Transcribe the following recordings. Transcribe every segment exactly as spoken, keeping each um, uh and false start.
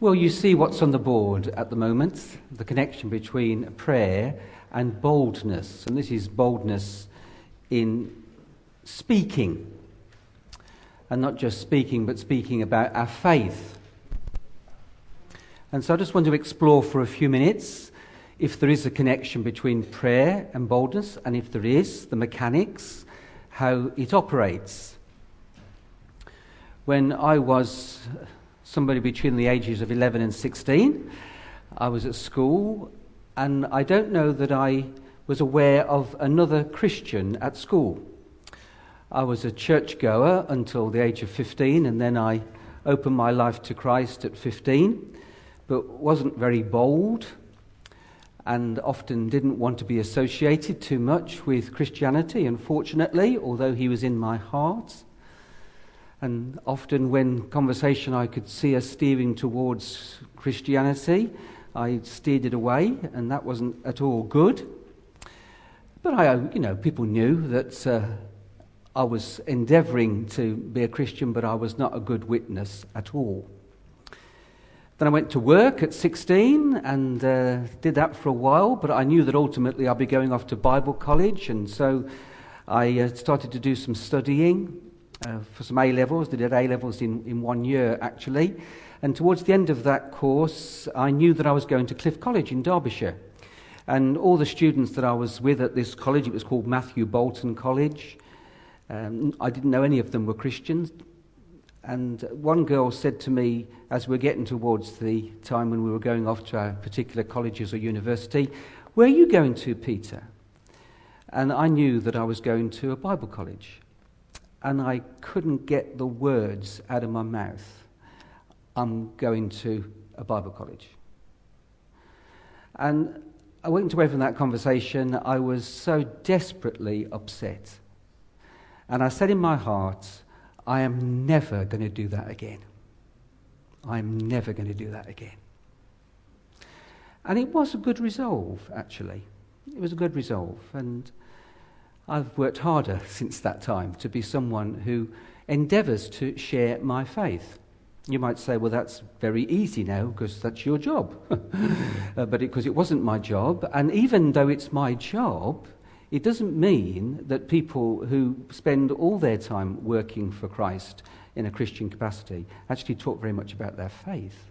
Well, you see what's on the board at the moment, the connection between prayer and boldness. And this is boldness in speaking. And not just speaking, but speaking about our faith. And so I just want to explore for a few minutes if there is a connection between prayer and boldness, and if there is, the mechanics, how it operates. When I was somebody between the ages of eleven and sixteen, I was at school, and I don't know that I was aware of another Christian at school. I was a churchgoer until the age of fifteen, and then I opened my life to Christ at fifteen, but wasn't very bold, and often didn't want to be associated too much with Christianity, unfortunately, although he was in my heart. And often when conversation I could see us steering towards Christianity, I steered it away, and that wasn't at all good. But I, you know, people knew that uh, I was endeavouring to be a Christian, but I was not a good witness at all. Then I went to work at sixteen and uh, did that for a while, but I knew that ultimately I'd be going off to Bible college, and so I uh, started to do some studying uh, for some A-levels. Did A-levels in, in one year, actually. And towards the end of that course, I knew that I was going to Cliff College in Derbyshire. And all the students that I was with at this college, it was called Matthew Bolton College, um, I didn't know any of them were Christians. And one girl said to me, as we were getting towards the time when we were going off to our particular colleges or university, "Where are you going to, Peter?" And I knew that I was going to a Bible college. And I couldn't get the words out of my mouth. I'm going to a Bible college. And I went away from that conversation. I was so desperately upset. And I said in my heart, I am never going to do that again. I'm never going to do that again. And it was a good resolve, actually. It was a good resolve. And I've worked harder since that time to be someone who endeavours to share my faith. You might say, well, that's very easy now because that's your job. uh, but because it, it wasn't my job. And even though it's my job, it doesn't mean that people who spend all their time working for Christ in a Christian capacity actually talk very much about their faith.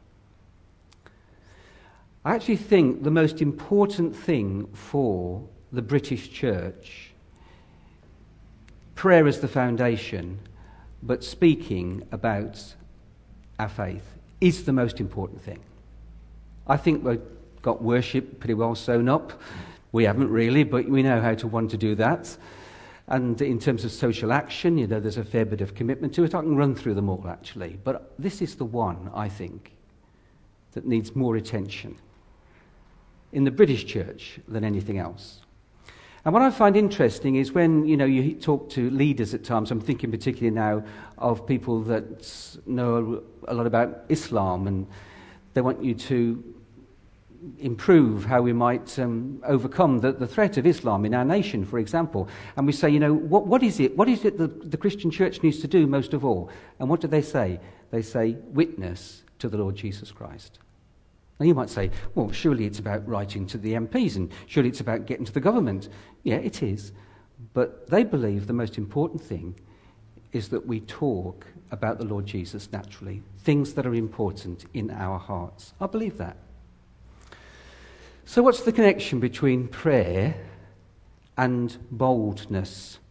I actually think the most important thing for the British church, prayer is the foundation, but speaking about our faith is the most important thing. I think we've got worship pretty well sewn up. We haven't really, but we know how to want to do that. And in terms of social action, you know, there's a fair bit of commitment to it. I can run through them all, actually. But this is the one, I think, that needs more attention in the British church than anything else. And what I find interesting is when, you know, you talk to leaders at times, I'm thinking particularly now of people that know a lot about Islam, and they want you to improve how we might um, overcome the, the threat of Islam in our nation, for example. And we say, you know, what, what is it? What is it that the Christian church needs to do most of all? And what do they say? They say, witness to the Lord Jesus Christ. Now you might say, well, surely it's about writing to the M Ps and surely it's about getting to the government. Yeah, it is. But they believe the most important thing is that we talk about the Lord Jesus naturally, things that are important in our hearts. I believe that. So what's the connection between prayer and boldness?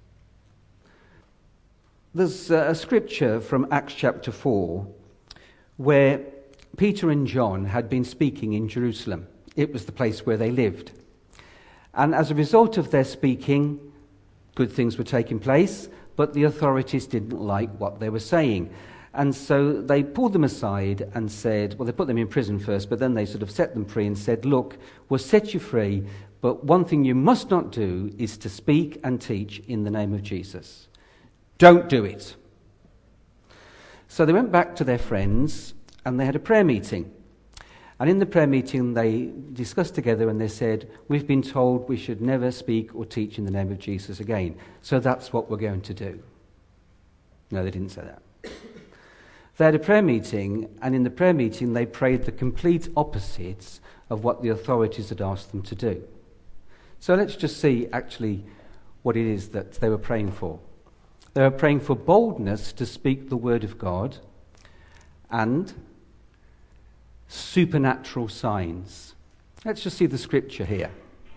There's a scripture from Acts chapter four where Peter and John had been speaking in Jerusalem. It was the place where they lived. And as a result of their speaking, good things were taking place, but the authorities didn't like what they were saying. And so they pulled them aside and said, well, they put them in prison first, but then they sort of set them free and said, look, we'll set you free, but one thing you must not do is to speak and teach in the name of Jesus. Don't do it. So they went back to their friends and they had a prayer meeting. And in the prayer meeting, they discussed together and they said, we've been told we should never speak or teach in the name of Jesus again. So that's what we're going to do. No, they didn't say that. They had a prayer meeting, and in the prayer meeting they prayed the complete opposites of what the authorities had asked them to do. So let's just see actually what it is that they were praying for. They were praying for boldness to speak the word of God and supernatural signs. Let's just see the scripture here.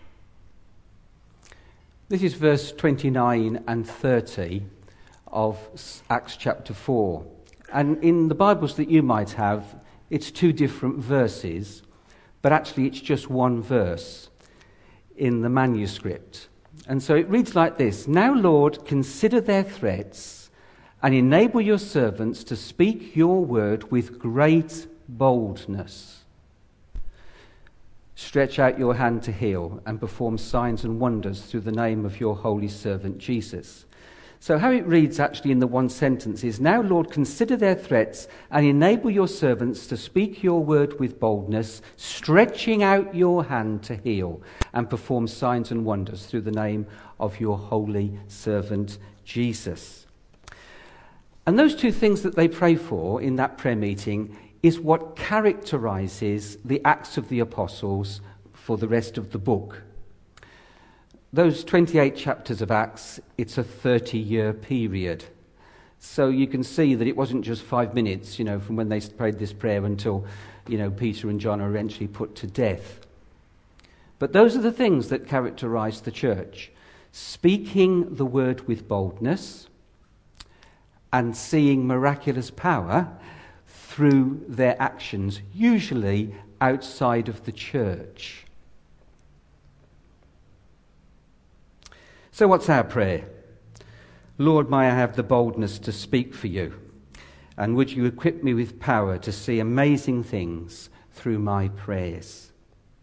This is verse twenty-nine and thirty of Acts chapter four. And in the Bibles that you might have, it's two different verses, but actually it's just one verse in the manuscript. And so it reads like this: "Now, Lord, consider their threats and enable your servants to speak your word with great boldness. Stretch out your hand to heal and perform signs and wonders through the name of your holy servant Jesus." So how it reads actually in the one sentence is, "Now, Lord, consider their threats and enable your servants to speak your word with boldness, stretching out your hand to heal and perform signs and wonders through the name of your holy servant Jesus." And those two things that they pray for in that prayer meeting is what characterizes the Acts of the Apostles for the rest of the book. Those twenty-eight chapters of Acts, it's a thirty-year period. So you can see that it wasn't just five minutes, you know, from when they prayed this prayer until, you know, Peter and John are eventually put to death. But those are the things that characterize the church: speaking the word with boldness and seeing miraculous power through their actions, usually outside of the church. So what's our prayer? "Lord, may I have the boldness to speak for you, and would you equip me with power to see amazing things through my prayers."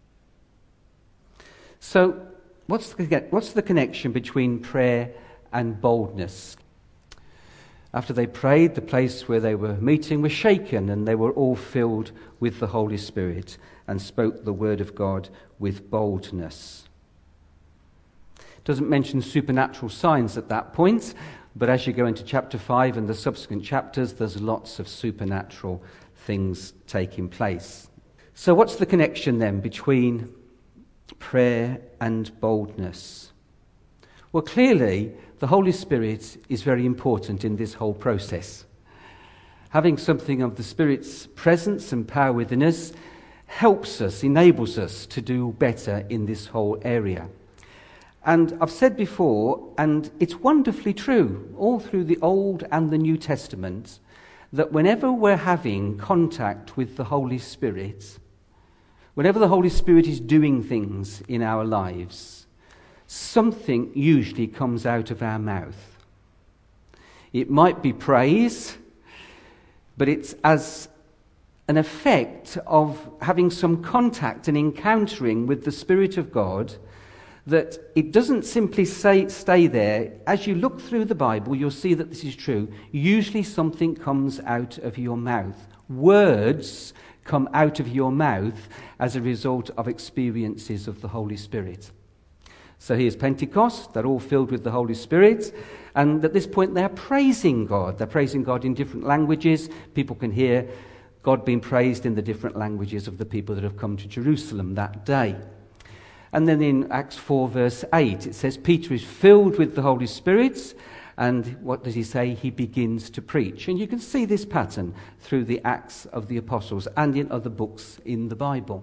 So what's the, what's the connection between prayer and boldness? After they prayed, the place where they were meeting was shaken, and they were all filled with the Holy Spirit and spoke the word of God with boldness. Doesn't mention supernatural signs at that point, but as you go into chapter five and the subsequent chapters, there's lots of supernatural things taking place. So what's the connection then between prayer and boldness? Well, clearly, the Holy Spirit is very important in this whole process. Having something of the Spirit's presence and power within us helps us, enables us to do better in this whole area. And I've said before, and it's wonderfully true, all through the Old and the New Testament, that whenever we're having contact with the Holy Spirit, whenever the Holy Spirit is doing things in our lives, something usually comes out of our mouth. It might be praise, but it's as an effect of having some contact and encountering with the Spirit of God, that it doesn't simply say, stay there. As you look through the Bible, you'll see that this is true. Usually something comes out of your mouth. Words come out of your mouth as a result of experiences of the Holy Spirit. So here's Pentecost. They're all filled with the Holy Spirit. And at this point, they're praising God. They're praising God in different languages. People can hear God being praised in the different languages of the people that have come to Jerusalem that day. And then in Acts four verse eight, it says Peter is filled with the Holy Spirit, and what does he say? He begins to preach. And you can see this pattern through the Acts of the Apostles and in other books in the Bible.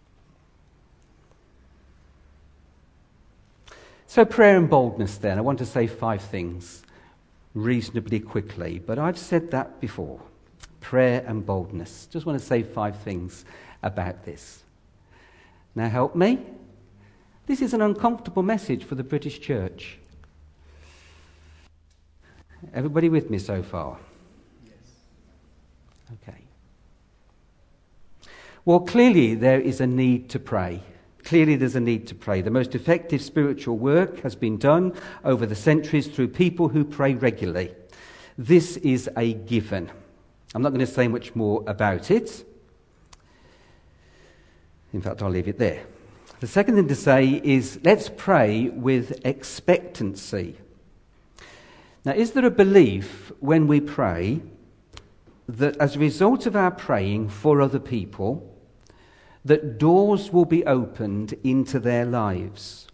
So prayer and boldness then. I want to say five things reasonably quickly, but I've said that before. Prayer and boldness. Just want to say five things about this. Now help me. This is an uncomfortable message for the British church. Everybody with me so far? Yes. Okay. Well, clearly there is a need to pray. Clearly there's a need to pray. The most effective spiritual work has been done over the centuries through people who pray regularly. This is a given. I'm not going to say much more about it. In fact, I'll leave it there. The second thing to say is, let's pray with expectancy. Now, is there a belief when we pray that as a result of our praying for other people, that doors will be opened into their lives.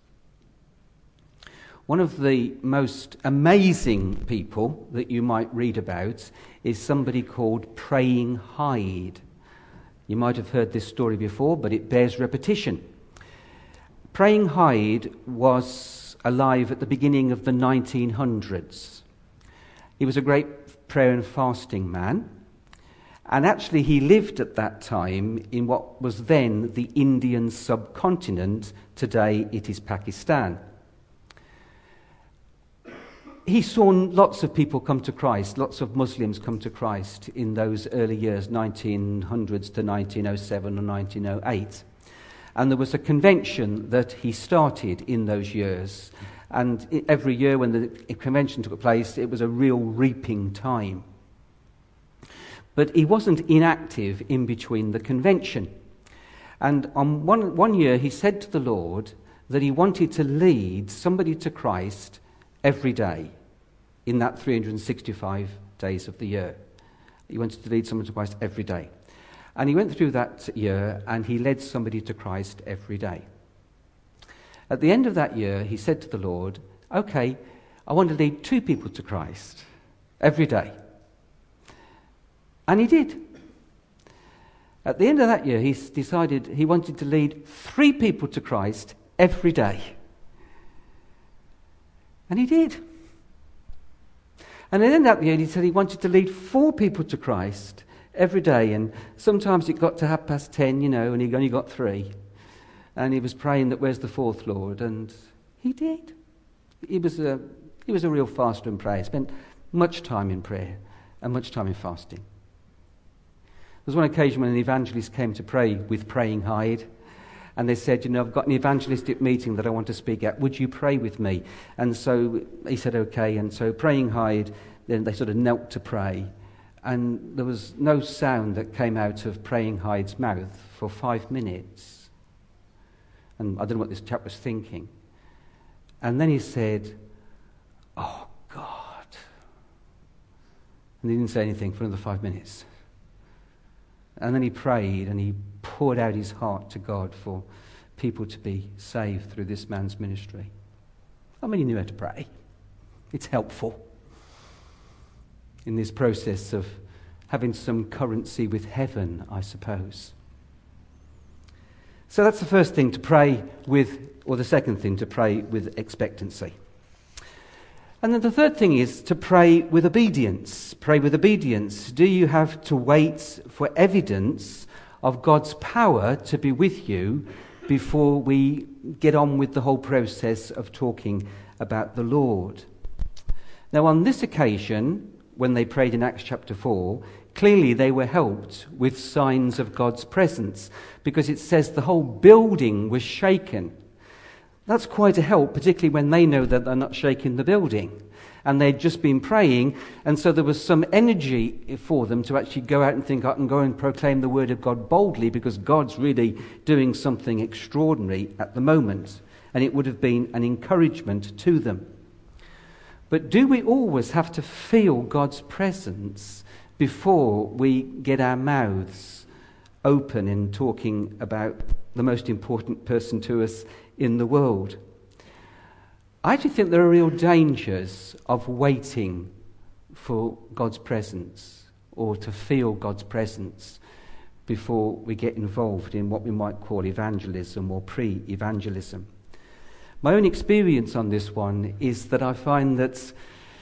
One of the most amazing people that you might read about is somebody called Praying Hyde. You might have heard this story before, but it bears repetition. Praying Hyde was alive at the beginning of the nineteen hundreds. He was a great prayer and fasting man. And actually he lived at that time in what was then the Indian subcontinent. Today it is Pakistan. He saw lots of people come to Christ, lots of Muslims come to Christ in those early years, nineteen hundreds to nineteen oh seven or nineteen oh eight. And there was a convention that he started in those years. And every year when the convention took place, it was a real reaping time. But he wasn't inactive in between the convention. And on one, one year he said to the Lord that he wanted to lead somebody to Christ every day in that three hundred sixty-five days of the year. He wanted to lead someone to Christ every day. And he went through that year and he led somebody to Christ every day. At the end of that year, he said to the Lord, okay, I want to lead two people to Christ every day. And he did. At the end of that year, he decided he wanted to lead three people to Christ every day. And he did. And at the end of that year, he said he wanted to lead four people to Christ every day. And sometimes it got to half past ten, you know, and he only got three. And he was praying that, where's the fourth, Lord? And he did. He was a, he was a real faster and prayer. He spent much time in prayer and much time in fasting. There was one occasion when an evangelist came to pray with Praying Hyde, and they said, you know, I've got an evangelistic meeting that I want to speak at. Would you pray with me? And so he said, okay. And so Praying Hyde, then they sort of knelt to pray. And there was no sound that came out of Praying Hyde's mouth for five minutes. And I don't know what this chap was thinking. And then he said, oh, God. And he didn't say anything for another five minutes. And then he prayed and he poured out his heart to God for people to be saved through this man's ministry. I mean, he knew how to pray. It's helpful in this process of having some currency with heaven, I suppose. So that's the first thing, to pray with, or the second thing, to pray with expectancy. And then the third thing is to pray with obedience. Pray with obedience. Do you have to wait for evidence of God's power to be with you before we get on with the whole process of talking about the Lord? Now, on this occasion, when they prayed in Acts chapter four, clearly they were helped with signs of God's presence, because it says the whole building was shaken. That's quite a help, particularly when they know that they're not shaking the building. And they'd just been praying, and so there was some energy for them to actually go out and think, I can go and proclaim the word of God boldly, because God's really doing something extraordinary at the moment. And it would have been an encouragement to them. But do we always have to feel God's presence before we get our mouths open in talking about the most important person to us in the world? I actually think there are real dangers of waiting for God's presence, or to feel God's presence, before we get involved in what we might call evangelism or pre-evangelism. My own experience on this one is that I find that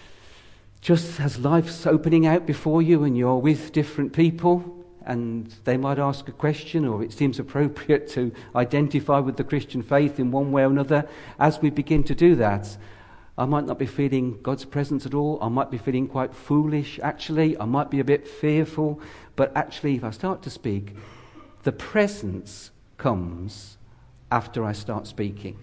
just as life's opening out before you and you're with different people, and they might ask a question, or it seems appropriate to identify with the Christian faith in one way or another, as we begin to do that, I might not be feeling God's presence at all. I might be feeling quite foolish, actually. I might be a bit fearful. But actually, if I start to speak, the presence comes after I start speaking.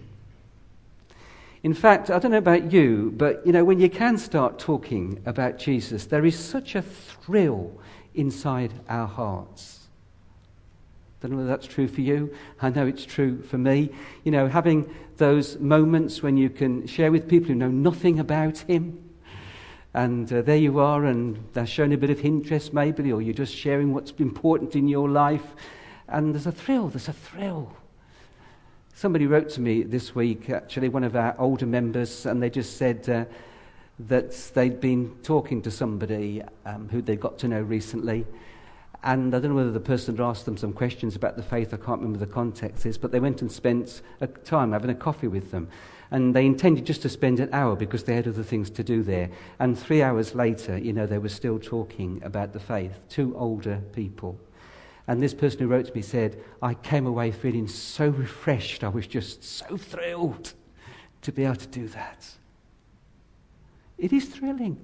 In fact, I don't know about you, but, you know, when you can start talking about Jesus, there is such a thrill inside our hearts. I don't know whether that's true for you. I know it's true for me. You know, having those moments when you can share with people who know nothing about him, And uh, there you are, and they're showing a bit of interest maybe, or you're just sharing what's important in your life. And there's a thrill, there's a thrill. Somebody wrote to me this week, actually, one of our older members, and they just said uh, that they'd been talking to somebody um, who they got to know recently. And I don't know whether the person had asked them some questions about the faith, I can't remember the context is, but they went and spent a time having a coffee with them. And they intended just to spend an hour because they had other things to do there. And three hours later, you know, they were still talking about the faith, two older people. And this person who wrote to me said, I came away feeling so refreshed, I was just so thrilled to be able to do that. It is thrilling.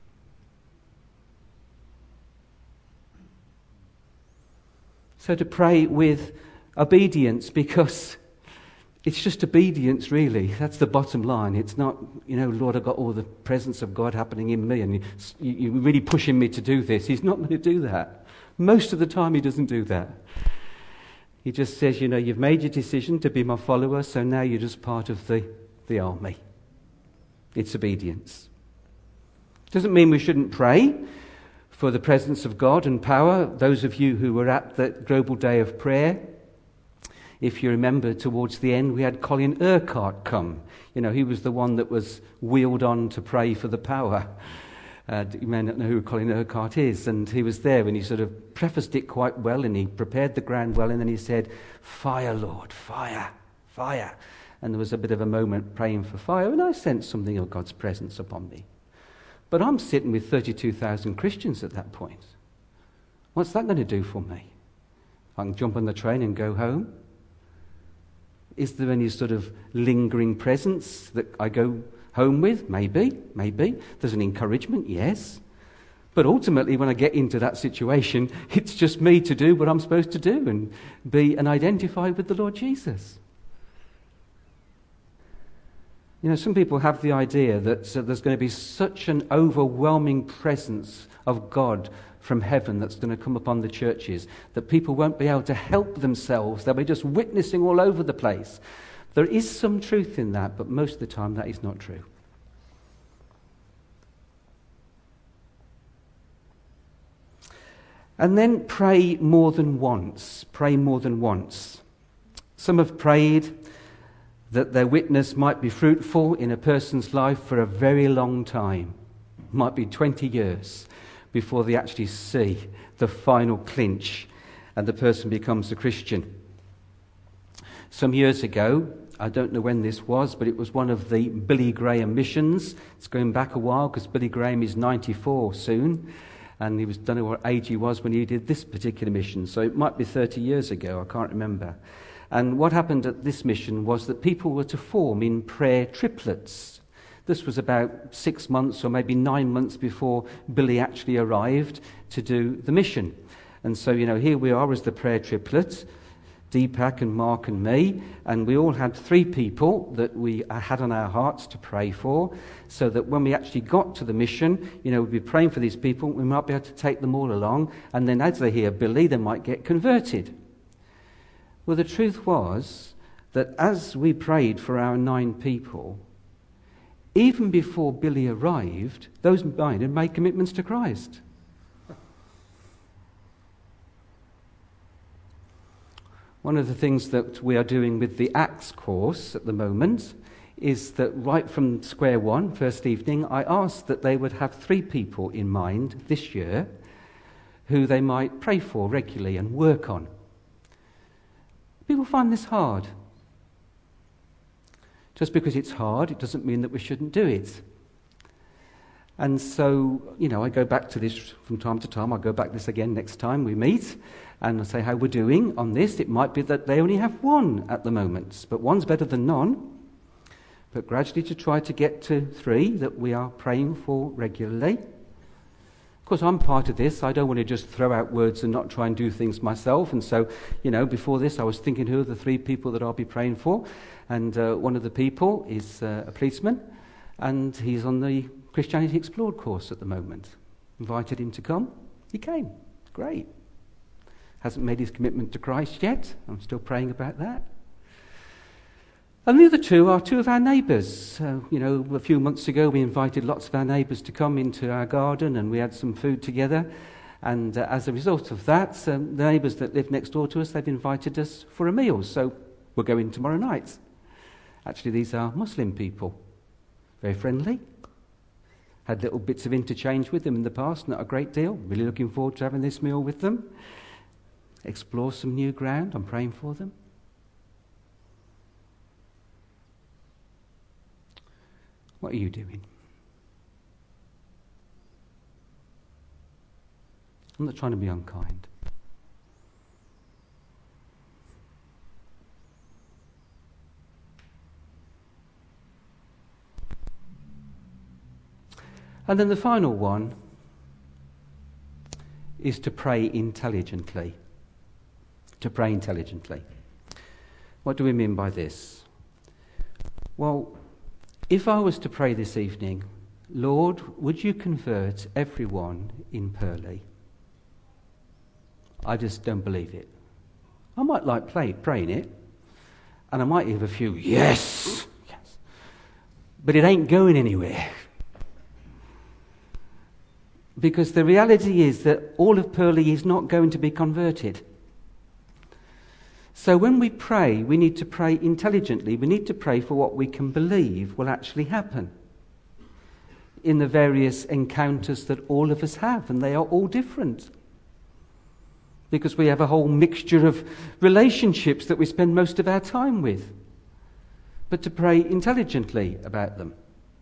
So to pray with obedience, because it's just obedience really. That's the bottom line. It's not, you know, Lord, I've got all the presence of God happening in me and you, you're really pushing me to do this. He's not going to do that. Most of the time he doesn't do that. He just says, you know, you've made your decision to be my follower, so now you're just part of the, the army. It's obedience. Doesn't mean we shouldn't pray for the presence of God and power. Those of you who were at the Global Day of Prayer, if you remember, towards the end, we had Colin Urquhart come. You know, he was the one that was wheeled on to pray for the power. Uh, you may not know who Colin Urquhart is, and he was there and he sort of prefaced it quite well and he prepared the ground well, and then he said, fire, Lord, fire, fire. And there was a bit of a moment praying for fire, and I sensed something of God's presence upon me. But I'm sitting with thirty-two thousand Christians at that point. What's that going to do for me? I can jump on the train and go home. Is there any sort of lingering presence that I go home with? Maybe, maybe. There's an encouragement, yes. But ultimately, when I get into that situation, it's just me to do what I'm supposed to do and be and identify with the Lord Jesus. You know, some people have the idea that uh, there's going to be such an overwhelming presence of God from heaven that's going to come upon the churches that people won't be able to help themselves. They'll be just witnessing all over the place. There is some truth in that, but most of the time that is not true. And then pray more than once. Pray more than once. Some have prayed that their witness might be fruitful in a person's life for a very long time. It might be twenty years before they actually see the final clinch and the person becomes a Christian. Some years ago, I don't know when this was, but it was one of the Billy Graham missions. It's going back a while because Billy Graham is ninety-four soon, and he was don't know what age he was when he did this particular mission. So it might be thirty years ago, I can't remember. And what happened at this mission was that people were to form in prayer triplets. This was about six months or maybe nine months before Billy actually arrived to do the mission. And so, you know, here we are as the prayer triplet, Deepak and Mark and me, and we all had three people that we had on our hearts to pray for, so that when we actually got to the mission, you know, we'd be praying for these people, we might be able to take them all along, and then as they hear Billy, they might get converted. Well, the truth was that as we prayed for our nine people, even before Billy arrived, those nine had made commitments to Christ. One of the things that we are doing with the Acts course at the moment is that right from square one, first evening, I asked that they would have three people in mind this year who they might pray for regularly and work on. People find this hard. Just because it's hard, it doesn't mean that we shouldn't do it. And so, you know, I go back to this from time to time. I'll go back to this again next time we meet and I say how we're doing on this. It might be that they only have one at the moment, but one's better than none. But gradually to try to get to three that we are praying for regularly. Of course, I'm part of this. I don't want to just throw out words and not try and do things myself. And so, you know, before this, I was thinking who are the three people that I'll be praying for. And uh, one of the people is uh, a policeman, and he's on the Christianity Explored course at the moment. Invited him to come. He came. Great. Hasn't made his commitment to Christ yet. I'm still praying about that. And the other two are two of our neighbours. Uh, you know, a few months ago we invited lots of our neighbours to come into our garden and we had some food together. And uh, as a result of that, um, the neighbours that live next door to us, they've invited us for a meal. So we're going tomorrow night. Actually, these are Muslim people. Very friendly. Had little bits of interchange with them in the past, not a great deal. Really looking forward to having this meal with them. Explore some new ground. I'm praying for them. What are you doing? I'm not trying to be unkind. And then the final one is to pray intelligently. To pray intelligently. What do we mean by this? Well, if I was to pray this evening, Lord, would you convert everyone in Purley? I just don't believe it. I might like play, praying it, and I might have a few yes, yes, but it ain't going anywhere. Because the reality is that all of Purley is not going to be converted. So when we pray, we need to pray intelligently. We need to pray for what we can believe will actually happen in the various encounters that all of us have, and they are all different. Because we have a whole mixture of relationships that we spend most of our time with. But to pray intelligently about them.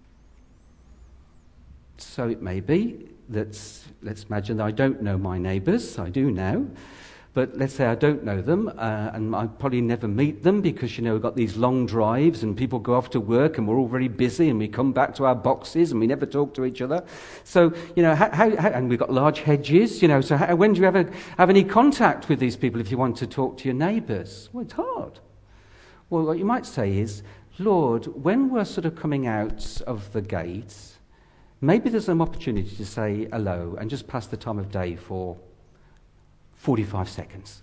So it may be that, let's imagine that I don't know my neighbours, I do now, but let's say I don't know them, uh, and I probably never meet them because, you know, we've got these long drives and people go off to work and we're all very busy and we come back to our boxes and we never talk to each other. So, you know, how, how, how, and we've got large hedges, you know, so how, when do you ever have any contact with these people if you want to talk to your neighbours? Well, it's hard. Well, what you might say is, Lord, when we're sort of coming out of the gates, maybe there's some opportunity to say hello and just pass the time of day for forty-five seconds.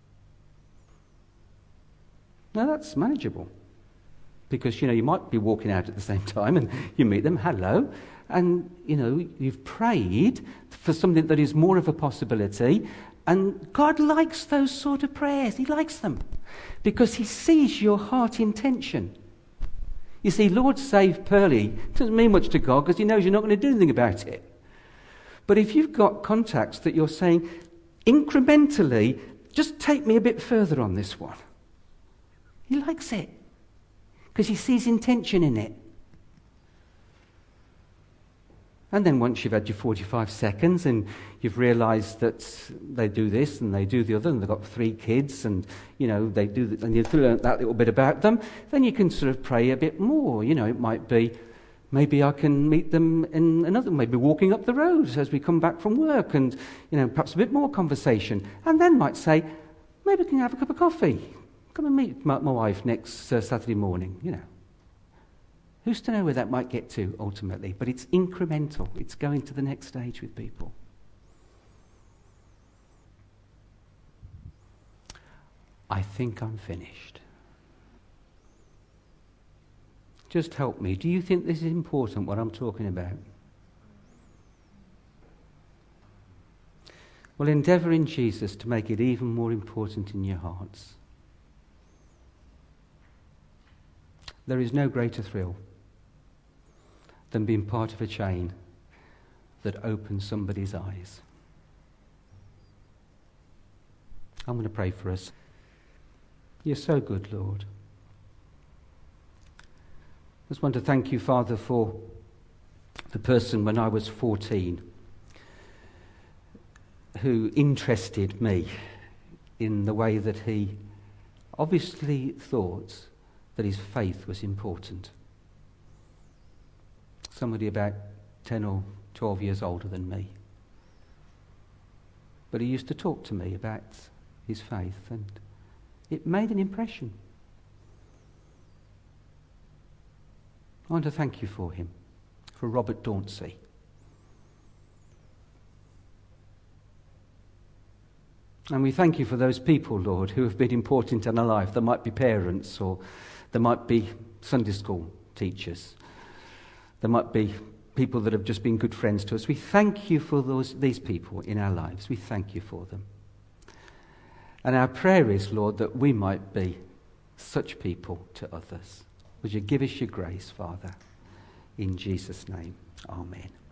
Now that's manageable. Because, you know, you might be walking out at the same time and you meet them, hello, and, you know, you've prayed for something that is more of a possibility, and God likes those sort of prayers. He likes them because he sees your heart intention. You see, Lord save Purley doesn't mean much to God because he knows you're not going to do anything about it. But if you've got contacts that you're saying, incrementally, just take me a bit further on this one. He likes it because he sees intention in it. And then once you've had your forty-five seconds and you've realised that they do this and they do the other and they've got three kids and, you know, they do th- and you've learned that little bit about them, then you can sort of pray a bit more. You know, it might be, maybe I can meet them in another, maybe walking up the road as we come back from work and, you know, perhaps a bit more conversation. And then might say, maybe we can have a cup of coffee. Come and meet my, my wife next uh, Saturday morning, you know. Who's to know where that might get to ultimately? But it's incremental. It's going to the next stage with people. I think I'm finished. Just help me. Do you think this is important, what I'm talking about? Well, endeavour in Jesus to make it even more important in your hearts. There is no greater thrill than being part of a chain that opens somebody's eyes. I'm going to pray for us. You're so good, Lord. I just want to thank you, Father, for the person when I was fourteen who interested me in the way that he obviously thought that his faith was important. Somebody about ten or twelve years older than me. But he used to talk to me about his faith, and it made an impression. I want to thank you for him, for Robert Dauncey. And we thank you for those people, Lord, who have been important in our life. They might be parents, or There might be Sunday school teachers. There might be people that have just been good friends to us. We thank you for those, these people in our lives. We thank you for them. And our prayer is, Lord, that we might be such people to others. Would you give us your grace, Father? In Jesus' name, amen.